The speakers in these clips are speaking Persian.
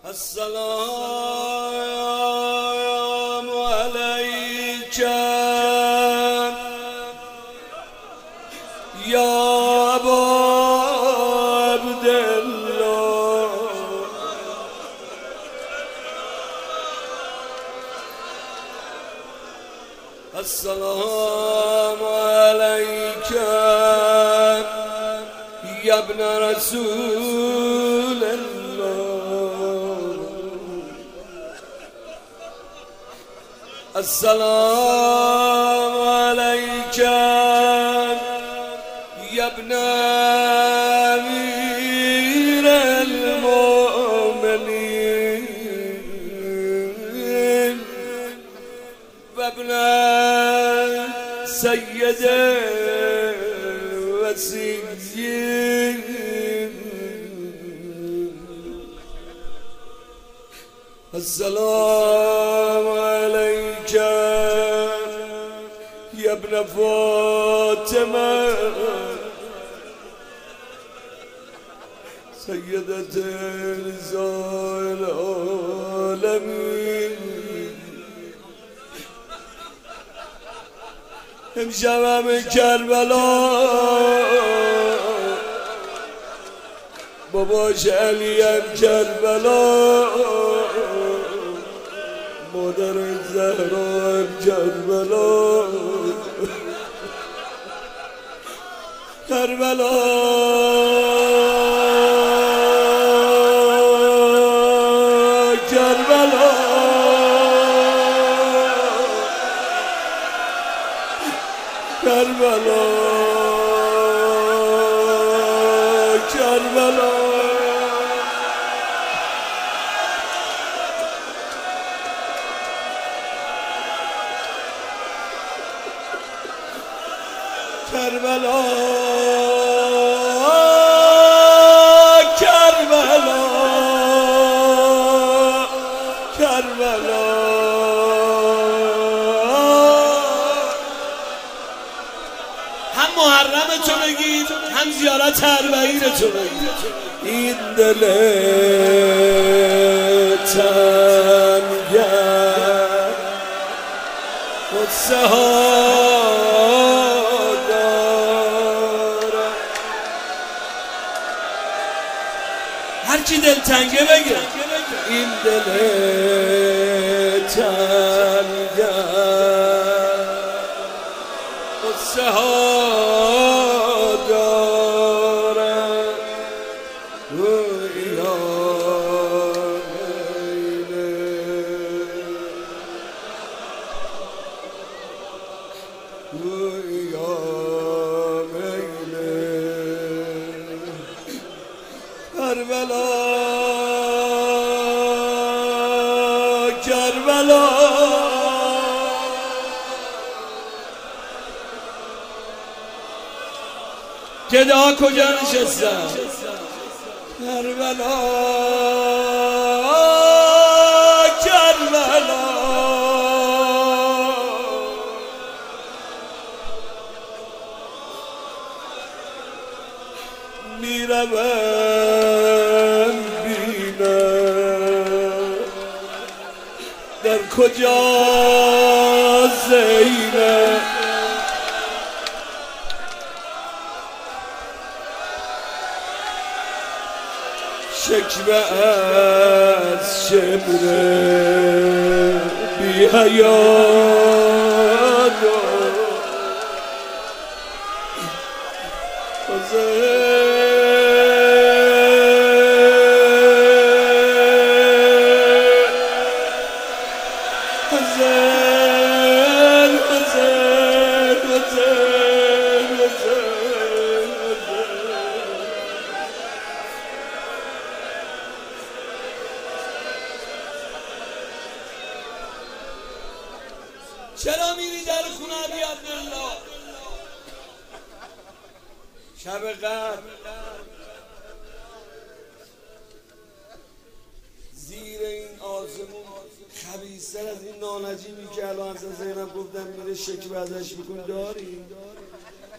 السلام عليك يا أبا عبد الله. السلام عليك يا ابن رسول الله. السلام عليك يا ابن أمير المؤمنين وابن سيد الوصيين. السلام عليك يا ابن فاطمة سيدة نساء العالمين. امشبم کربلا باباش علیم کربلا مادر زهرا کربلا کربلا کربلا کربلا کربلا کربلا کربلا کربلا. هم محرم تو بگید هم زیارت اربعین تو بگید. این دل تنگه قدسه ها هر کی دل تنگه بگه. این دل تنگه قصه ها دارد رویا میله رویا میله کربلا کربلا گدا کجا نشستم کربلا کربلا میروم بینم در کجا زینب شکوه از شمر بی حیات چرا میری در خونه ابی عبدالله شب قدر زیر این آسمون خبیث‌تر از این نانجیبی که الان از زینب گفتم میره شکوه ازش میکن داری؟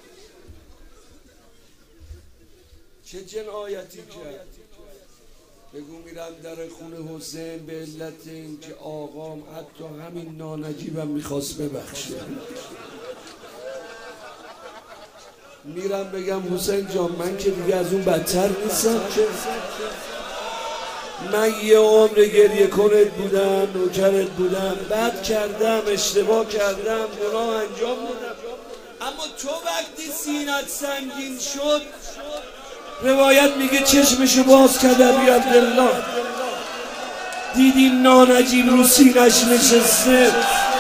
چه جنایتی کرد؟ بگو میرم در خونه حسین به علت اینکه آقام حتی همین نانجیبم میخواست ببخشه. میرم بگم حسین جان من که دیگه از اون بدتر نیستم که من یه عمر گریه کنت بودم، نوکرت بودم، بد کردم، اشتباه کردم، گناه انجام دادم، اما تو وقتی سینت سنگین شد روایت میگه چشمشو باز کرد ابی عبدالله، دیدی نانجیب رو سینش نشسته.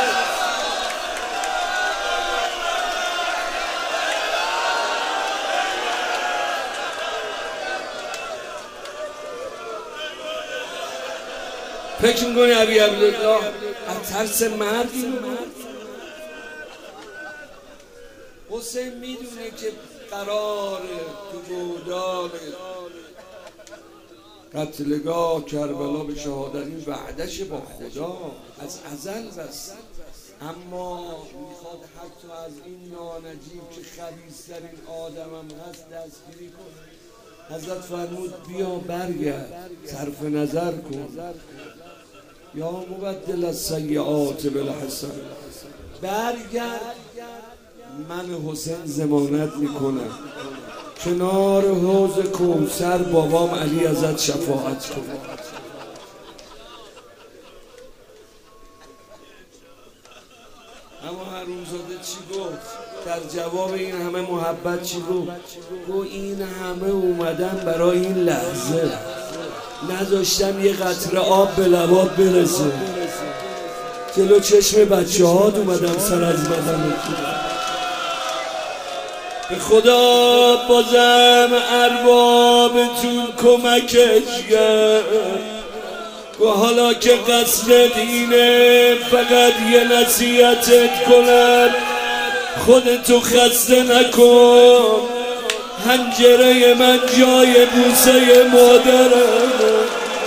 فکر میکنی ابی عبدالله از ترس مردی حسین میدونه که قراره تو گودال قتلگاه کربلا به شهادت، این وعدش با خدا از ازل بست، اما میخواد حتی از این نانجیب که خبیث‌ترین آدمم هست دستگیری کنه. حضرت فرمود بیا برگرد صرف نظر کن، یا مبدل السیئات بالحسن، برگرد من حسین ضمانت میکنم کنار حوض کوثر بابام علی ازت شفاعت کنه. اما حرومزاده چی گفت؟ در جواب این همه محبت چی گفت؟ گفت این همه اومدن برای این لحظه، نذاشتم یه قطره آب به لبات برسه، جلو چشم بچه هات اومدم سر از بدن به خدا بازم اربابتون کمکش کرد و حالا که قصد دینه فقط یه نصیحتت کنم، خودتو خسته نکن، حنجره من جای بوسه مادرم.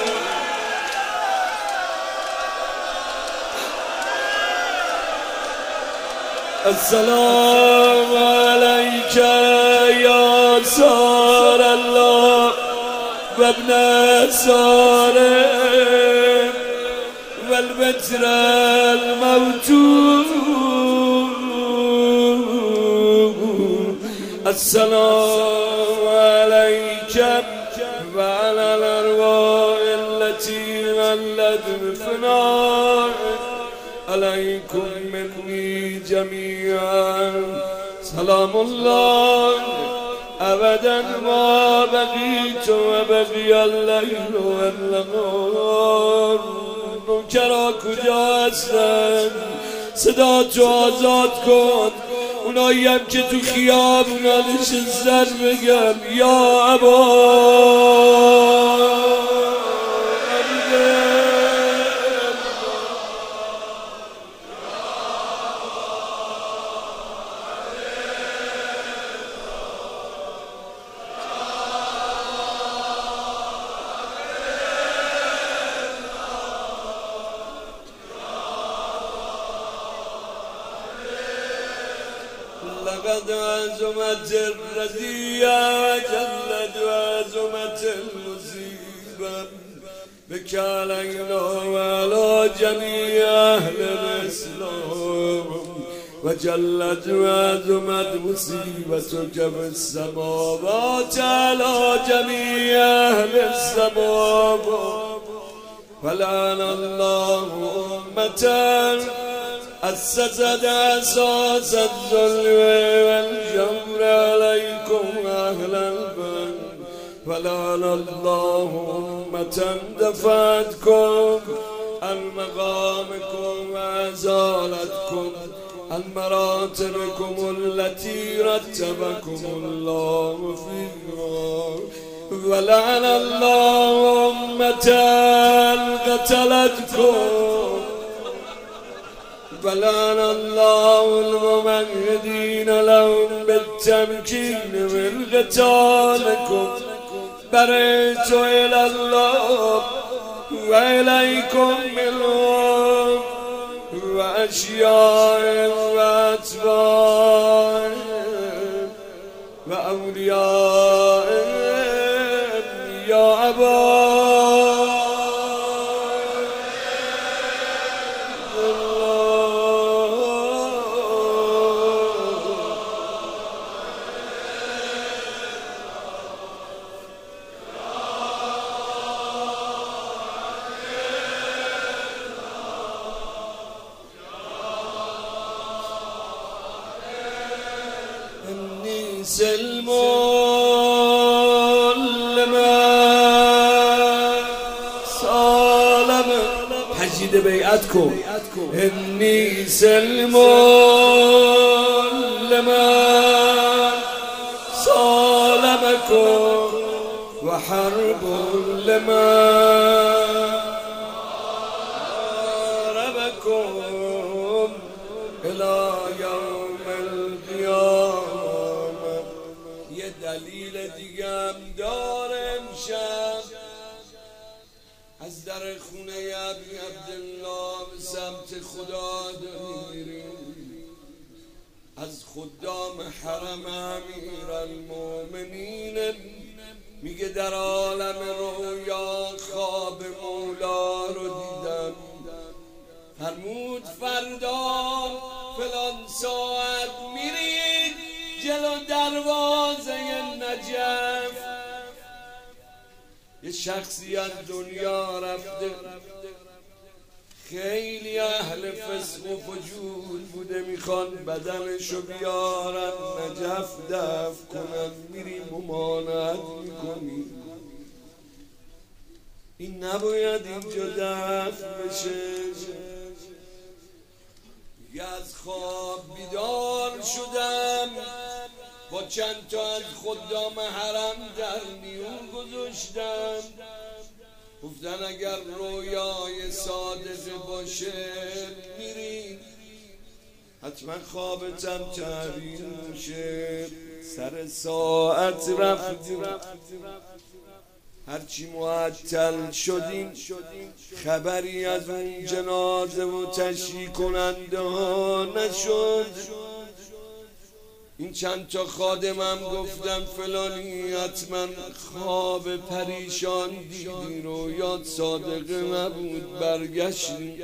السلام علیک یا سار الله و ابن سارم و البتر الموتور. السلام علیک و علی الارواح التي ولد بفناء علیکم منی جمیعا. سلام الله ابدا ما بقیت و بقی اللیل و النهار. نوکرا کجا هستن؟ صدا تو آزاد کن، اونایی هم که تو خیابونا نشستن بگم یا ابا لقد عزمت الرزية جلد وعزمت المصيبة بك علينا وعلى جميع أهل الإسلام، وجلت وعزمت مصيبتك في السماوات على جميع أهل السماوات. فلعن الله أمة أسست أساس الظلم والجور عليكم أهل البيت، فلعن الله أمة دفعتكم عن مقامكم وأزالتكم عن مراتبكم التي رتبكم الله فيها، ولعن الله أمة قتلتكم، ولعن الله الممهدين لهم بالتمكين من قتالكم. برئت إلى الله وإليكم منهم وأشياء وأتباع وأولياء يا أبا سالم پجید بیعت کن انی سلم لمن سالمکم و حرب لمن حاربکم الى یوم القیامه. یه دلیل دیگه هم داره امشب از در خونه ابی عبدالله به سمت خدا داریم. از خدام حرم امیرالمومنین میگه در عالم رویا خواب مولا رو دیدم. فرمود فردا فلان ساعت میرید جلو دروازه نجف. یه شخصی از دنیا رفته، خیلی اهل فسق و فجور بوده، میخوان بدنشو بیارن نجف دفن کنن، میری ممانعت میکنی. این نباید اینجا دفن بشه. یه از خواب بیدار شدم، با چند تا از خدام حرم در میون گذاشتم. گفتن اگر رویای صادقه باشه میری، حتما خوابتم تعبیر میشه. سر ساعت رفتیم، هرچی معطل شدیم خبری از اون جنازه و تشییع کننده ها نشد. این چند تا خادمم گفتم فلانی حتما خواب پریشان دیدی، رویات صادقه نبود، برگشتی.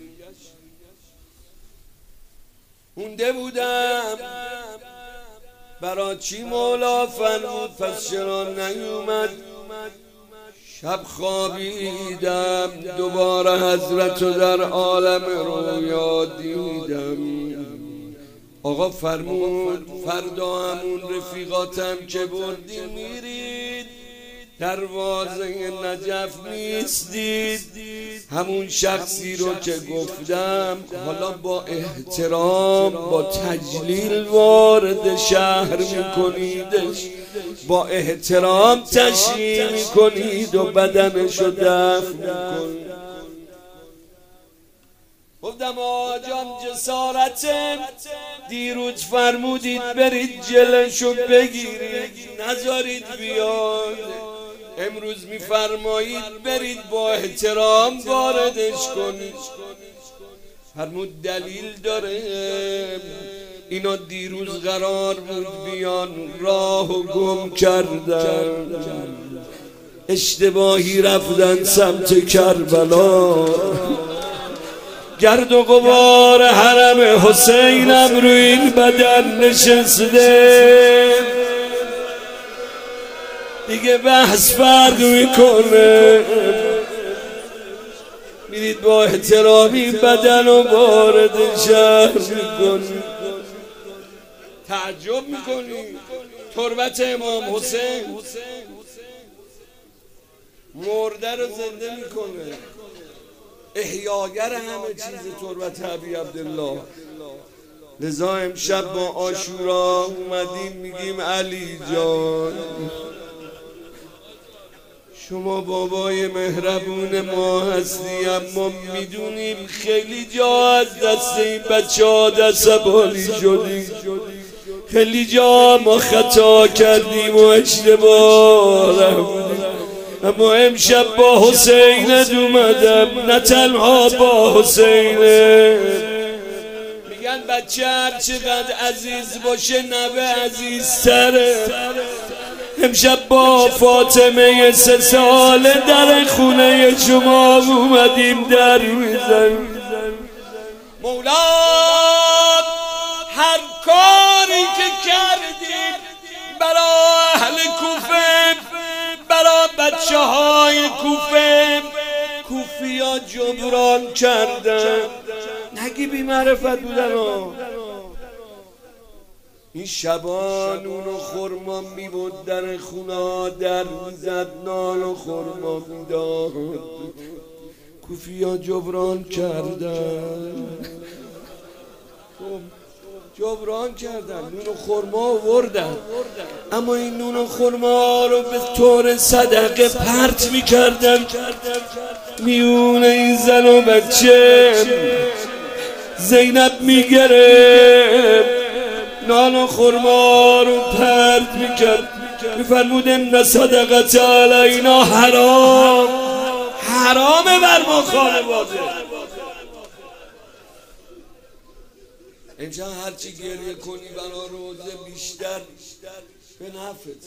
مونده بودم برا چی مولا فرمود پس چرا نیومد. شب خوابیدم دوباره حضرت رو در عالم رویا دیدم. آقا فرمود فردا همون رفیقاتم که بردیم میرید دروازه نجف نیستید. همون شخصی رو که گفتم حالا با احترام با تجلیل وارد شهر میکنیدش، با احترام تشییع میکنید و بدنشو دفن میکنید. گفتم آجان جسارته، دیروز فرمودید برید جلشو بگیرید نذارید بیاد، امروز میفرمایید برید با احترام واردش کنید. فرمود دلیل داره، اینا دیروز قرار بود بیان راهو گم کردن، اشتباهی رفتن سمت کربلا. گرد و غبار حرم حسینم روی این بدن نشسته، دیگه بحث فرد میکنه. میرید با احترامی بدن و وارد شهر میکنی. تعجب میکنی تربت امام حسین مرده رو زنده میکنه، احیاگر همه چیز تربت ابی عبدالله. لذا امشب با عاشورا اومدیم میگیم علی جان شما بابای مهربون ما هستی، اما میدونیم خیلی جا از دست این بچه ها عصبانی شدیم، خیلی جا ما خطا کردیم و اشتباه رفتیم، اما امشب با حسینت اومدم، نه تنها با حسینت. میگن بچه هر چقدر عزیز باشه نوه عزیزتره. امشب با فاطمه 3 ساله در خونه شما اومدیم در میزنیم. مولا هر کاری که کردیم برای اهل کوفه، برای بچه های کوفه، کوفیا جبران کردن. نگی بی معرفت بودن ها، این شبا نون و خورما میبود در خونا، در میزد نان و خورما میداد. کوفیا جبران کردن، جبران کردن، نون و خورما آوردن، اما این نون و خورما رو به طور صدقه پرت میکردن میون این زن و بچه. زینب میگرفت نان و خورما رو پرت میکرد، میفرمود ان صدقت علینا حرام، حرامه بر ما خانواده. اینجا هرچی گریه کنی برا روزه بیشتر به نفعت.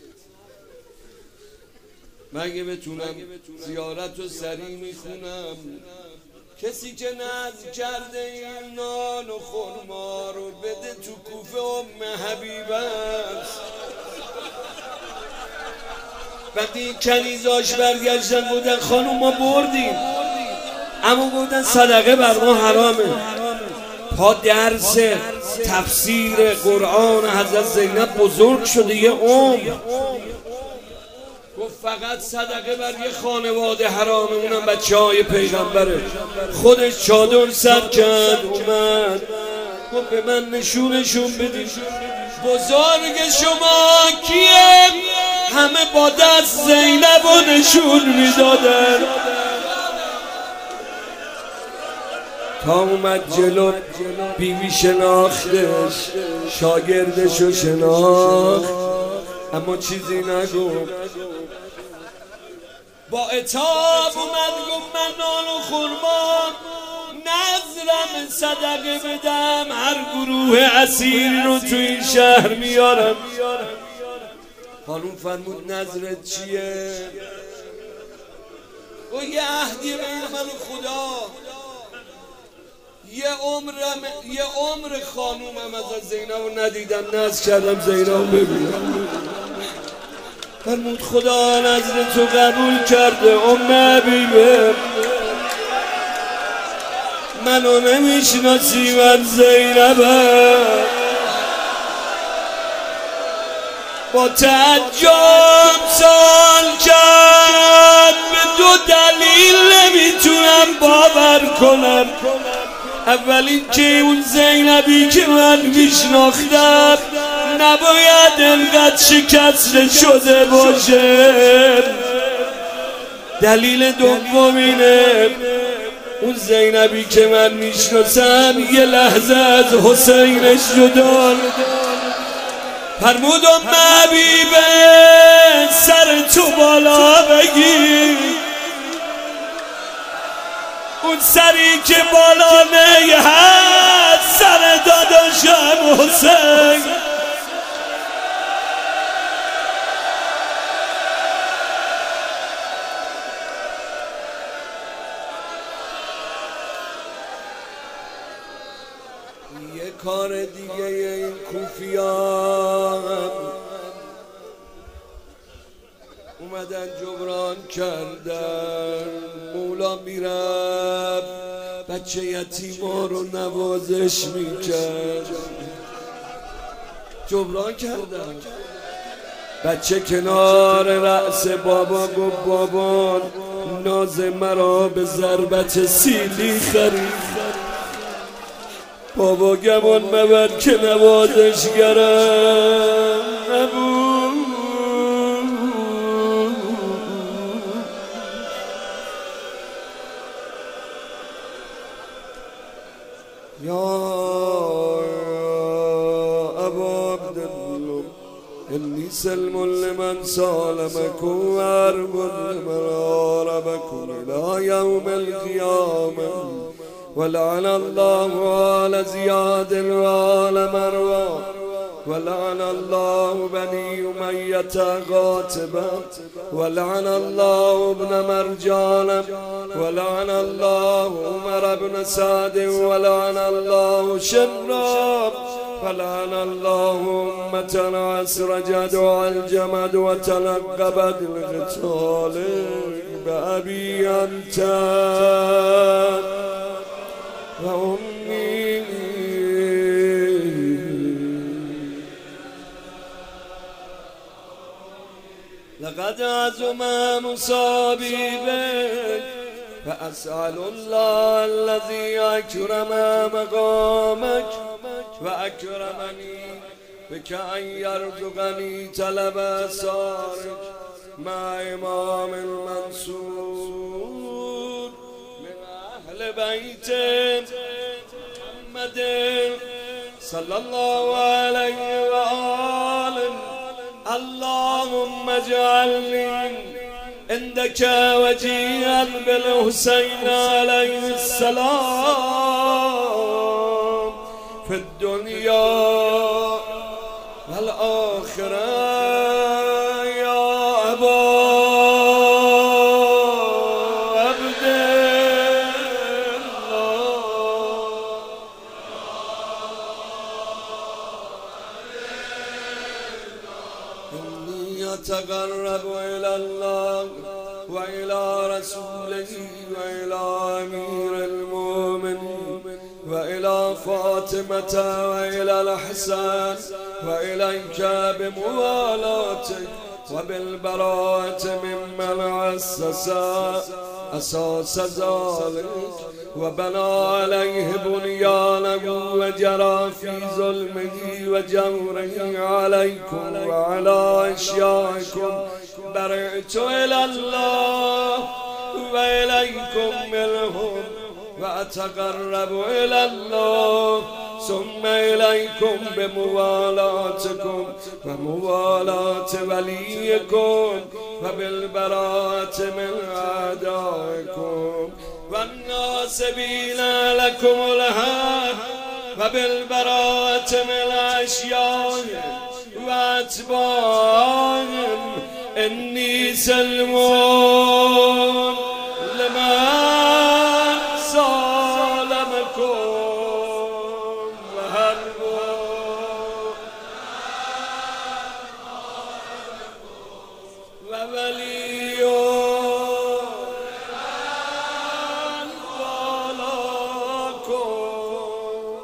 مگه بتونم زیارت و سری میخونم، کسی که نذر کرده این نان و خورما رو بده تو کوفه ام حبیبه است. وقتی کنیزاش برگشتن بودن خانوم ما بردیم، اما بودن صدقه بر ما حرامه. پا درس تفسیر قرآن حضرت زینب بزرگ شده یه عمر، گفت فقط صدقه بر یه خانواده حرامه، اونم بچه های پیغمبره. خودش چادر سر کرد اومد گفت به من نشونشون بدید بزرگ شما کیه؟ همه با دست زینب و نشون میدادن. تا اومد جلو بیوی شناختش، شاگردشو شناخت، اما چیزی نگفت. با عتاب اومد گفت من نان و خورما نذرم صدقه بدم، هر گروه اسیر رو تو این شهر میارم. خانوم فرمود نذرت چیه؟ و یه عهدی بین من و خدا، یه عمر خانومم از زینب رو ندیدم، نذر کردم زینب رو ببینم. فرمود خدا نذر تو قبول کرده ام حبیبه، منو نمیشناسی من زینبم. با تعجب سال کرد به دو دلیل نمیتونم باور کنم. اولین که اون زینبی که من میشناختم نباید انقدر شکست شده باشه. دلیل دوم اینه اون زینبی که من میشناسم یه لحظه از حسینش جدا. فرمود ام حبیبه سر تو بالا بگیر، اون سری که بالا نیهد سر داداشم حسین. یه کار دیگه این کوفیان اومدن جبران کردن. مولا میرفت بچه یتیما رو نوازش میکرد، جبران کردن. بچه کنار رأس بابا گفت بابا ناز مرا به ضربت سیلی خرید. بابا گمان مبر که نوازشگرم نبود. یا ابا عبدالله انی سلم لمن سالمکم و عرب لمن عاربکم الى یوم القیامه ولعن الله آل زیاد وآل مروان ولعن الله بني أمية قاتبا ولعن الله ابن مرجان ولعن الله عمر بن سعد ولعن الله شمرا ولعن الله أمة أسرجت وعلجمت وتلقبت القتال بأبي أنت وأمي لقد عزم مصابي بك فأسأل الله الذي أكرم مقامك وأكرمني بك أن يرزقني طلب أسرارك مع إمام منصور من أهل بيت محمد صلى الله عليه وآله. اللهم اجعلني عندك وجيها بالحسين عليه السلام في الدنيا والآخرة يا أبا عبد الله. إني أتقرب إلى الله وإلى رسوله وإلى أمير المؤمنين وإلى فاطمة وإلى الحسن وإليك بموالاتك وبالبراءة ممن أساس ذلك وبنى عليه بنيانه وجرى في ظلمه وجوره عليكم وعلى أشيائكم. برئت إلى الله وإليكم منهم وأتقرب إلى الله ثم إليكم بموالاتكم وموالاة وليكم وبالبراءة من أعدائكم والناصبين لكم الهاد وبالبراءة من أشيائهم وأتباعهم. إني سلمون لمن ظلمكم وولي ولكم.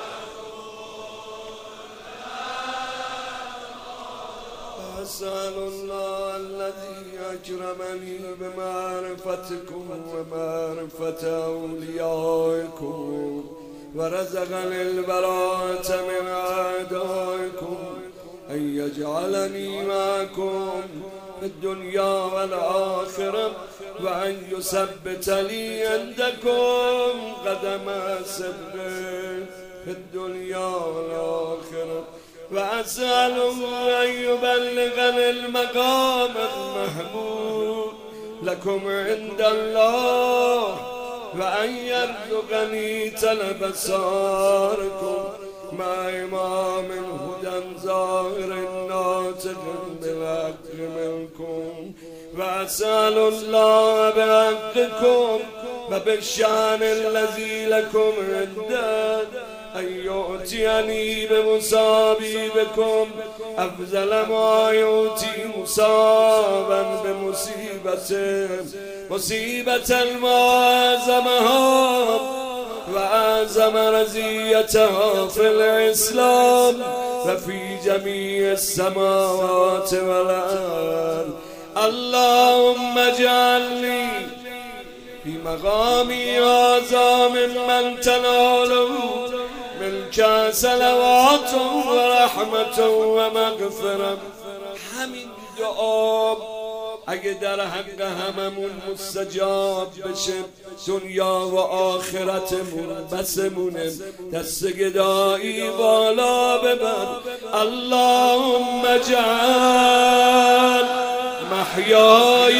أسأل الله الذي أكرمني بمعرفتكم ومعرفة أوليائكم ورزقني البراءة من أعدائكم أن يجعلني معكم في الدنيا والآخرة وأن يثبت لي عندكم قدم صدق في الدنيا والآخرة. وأسأله أن يبلغني المقام المحمود لكم عند الله وأن يرزقني طلب ساركم مع إمام هدى ظاهر ناطق بالحق منكم. وأسأل الله بحقكم وبالشأن الذي لكم عنده أن يؤتيني بمصابي بكم أفضل ما يؤتي مصابا بمصيبته مصيبة المعظمها وأعظم رزيتها في الإسلام وفي جميع السماوات والأرض. اللهم اجعلني في مقامي هذا ممن تناله منك صلوات ورحمة ومغفرة. همین دعا اگه در حق هممون مستجاب بشه دنیا و آخرتمون بسمونه. دست گدایی بالا ببر. اللهم اجعل محیای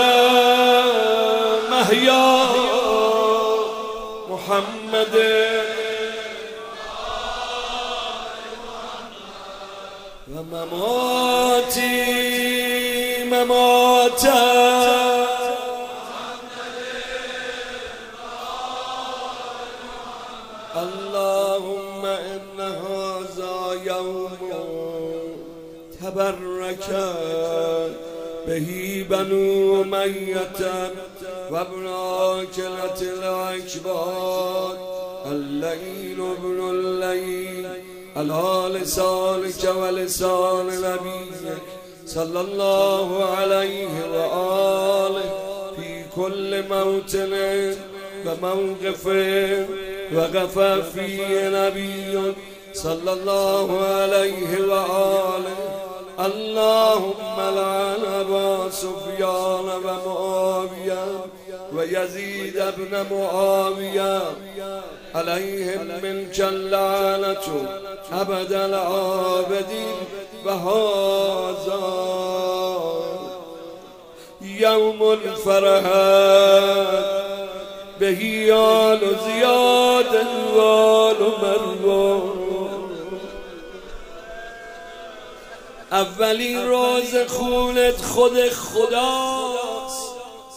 محیا محمد و مماتی مماتا اللهم إن هذا يوم تبرك به بنو أمية وابن عاقلة الأكباد الليل ابن الليل على لسانك ولسان نبيك صلى الله عليه وآله في كل موطن وموقف وقف فيه نبي صلى الله عليه وآله. اللهم لعن أبا سفيان ومعاوية ويزيد بن معاوية عليهم منك اللعنة أبد العابدين. وهذا يوم الفرح به آل زياد وآل مروان. اولین روز خونت خود خداست.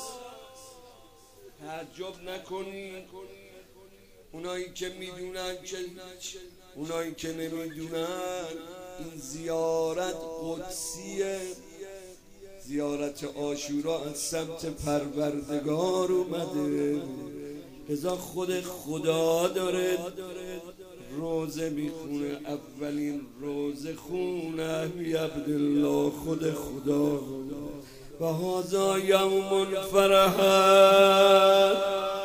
تعجب نکنی اونایی که میدونن که اونایی که نمیدونن این زیارت قدسیه، زیارت عاشورا از سمت پروردگار اومده. لذا خود خدا داره روزه میخونه. اولین روزه خونه بی عبدالله خود خدا. و هذا یوم فرحت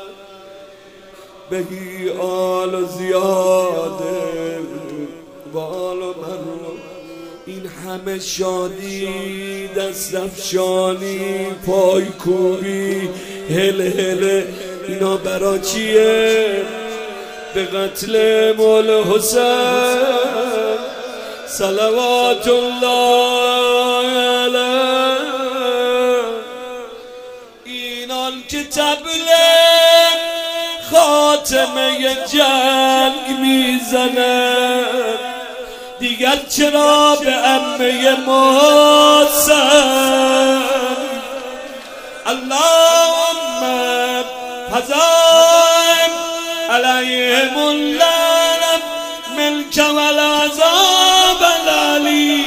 بهی آل زیاده و آل مروان. این همه شادی، دست افشانی، پایکوبی، هل هل، اینا برا چیه؟ به قتل مولا حسین صلوات الله علیه. اینان که طبل خاتمه جنگ میزنه، دیگر چرا به عمه محسن؟ اللهم فزایم علیهم اللعنة منك والعذاب العلی.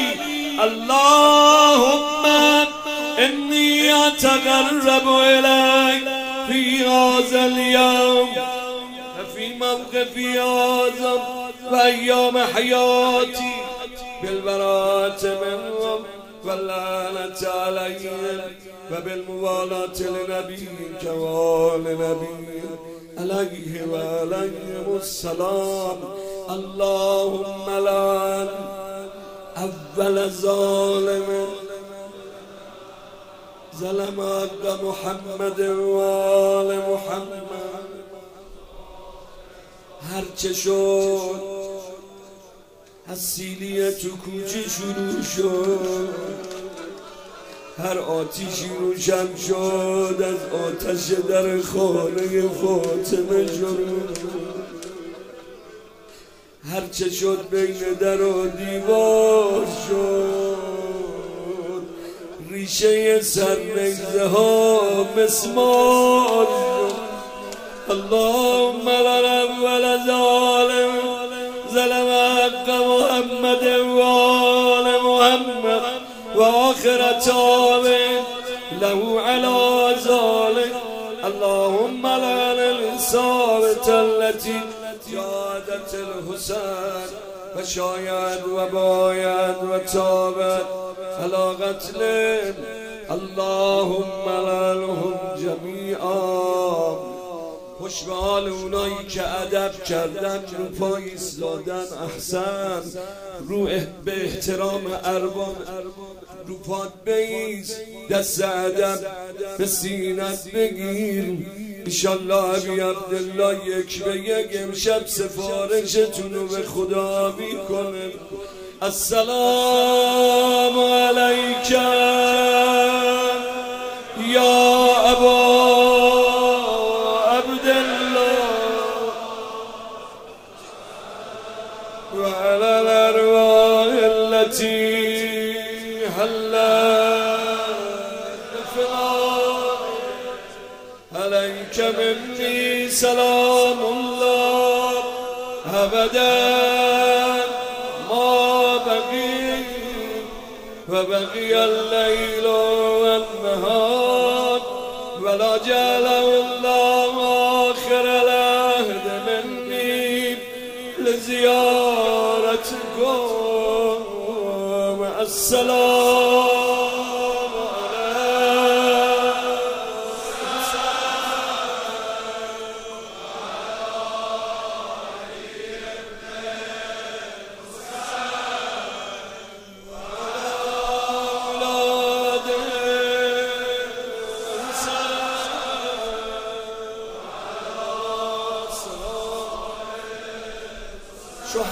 اللهم انی اتقرب الیک فی هذا اليوم وفی موقفی هذا و ایام حیاتی بالبراءة منهم واللعنة علیهم و بالموالاة لنبیک و آل نبیک علیه و علیهم السلام. اللهم لعن اول ظالم ظلم حق محمد و آل محمد. هرچه شد از سیلیه تو کوچه شروع شد، هر آتیشی روشن شد از آتش در خانه فاطمه شد. هرچه شد بین در و دیوار شد، ریشه سرنگزه ها مسمار شد. اللهم لعن اول ظالم ظلم حق محمد و آل محمد و آخر تابع له على ذلك. اللهم لعن الإصابة التي جادت الحسين فشايعت وبايعت وتابت على قتله. اللهم لعنهم جميعا. خوش به حال اونایی که ادب کردن، رو پای ایستادن، احسن، رو به احترام ارباب، رو پات بیست، دست ادب به سینت بگیر. انشالله ابی عبدالله یک به یک امشب سفارشتون رو به خدا میکنه. السلام علیک یا ابا وعلى الأرواح التي حلت عليك مني سلام الله أبدا ما بقي وبقي الليل والنهار ولا جعله الله آخر العهد مني لزيارتكم. السلام.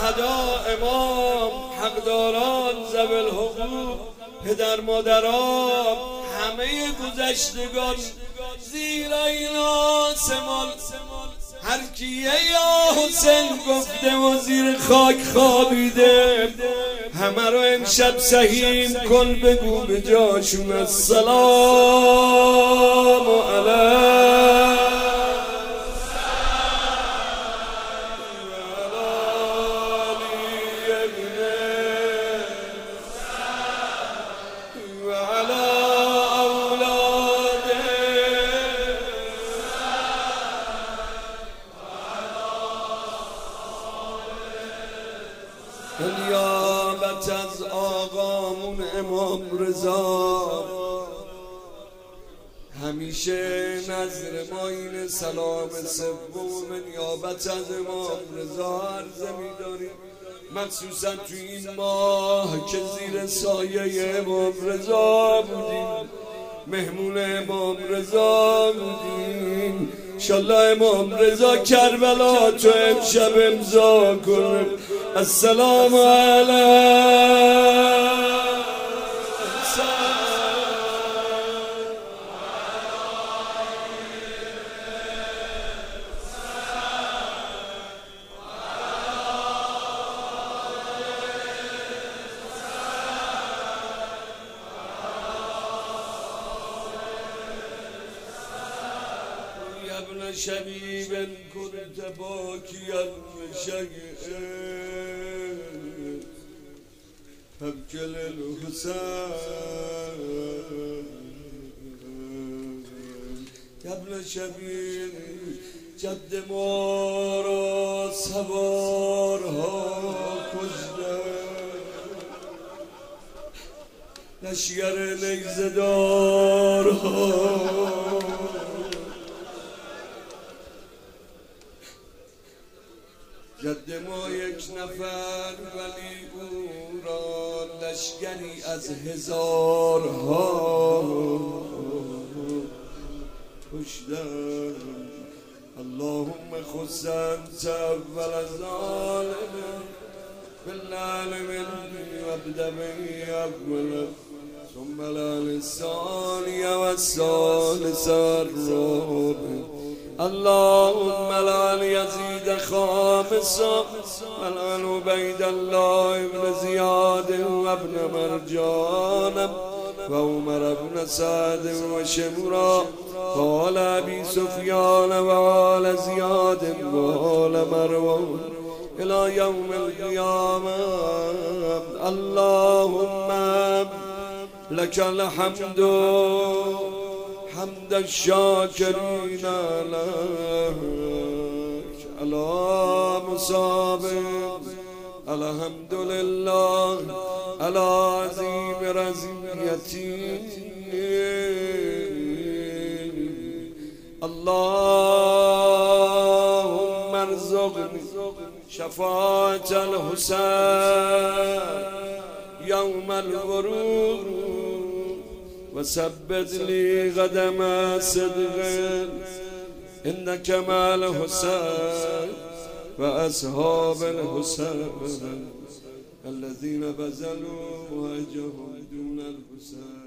شهدا، امام، حقداران، ذوی الحقوق، پدر مادران، همه گذشتگان زیر این آسمان هر کیه یا حسین گفته و زیر خاک خوابیده، همه رو امشب سهیم کن، بگو به جاشون السلام علیکم. نیابت از آقامون امام رضا، همیشه نظر ما این سلام سوم نیابت از امام رضا عرض می‌داریم، مخصوصا تو این ماه که زیر سایه امام رضا بودیم، مهمون امام رضا بودیم. انشالله امام رضا کربلا تو امشب امضا کنه السلام علیکم. ابن شبیب كنت باكيا لشيء فابكي للحسين. يا ابن شبیب جد ما را سوارها کشته، لشگر نیزه دارها جد ما یک نفر ولی او را لشگری از هزارها کشتن. اللهم خص انت اول ظالم بالعالم وابدأ به اولا ثم الثاني والثالث والرابع. اللهم لعن يزيد خامسا ولعن عبيد الله بن زياد وابن مرجان وعمر بن سعد وشمرا وآل أبي سفيان وآل زياد وآل مروان إلى يوم القيامة. اللهم لك الحمد حمد الشاكرين لك على مصاب. الحمد لله على عظيم رزيتي. اللهم ارزقني شفاعة الحسين يوم الورود وثبت لي قدم صدق إنك مع الحسين وأصحاب الحسين الذين بذلوا وجههم دون الحسين.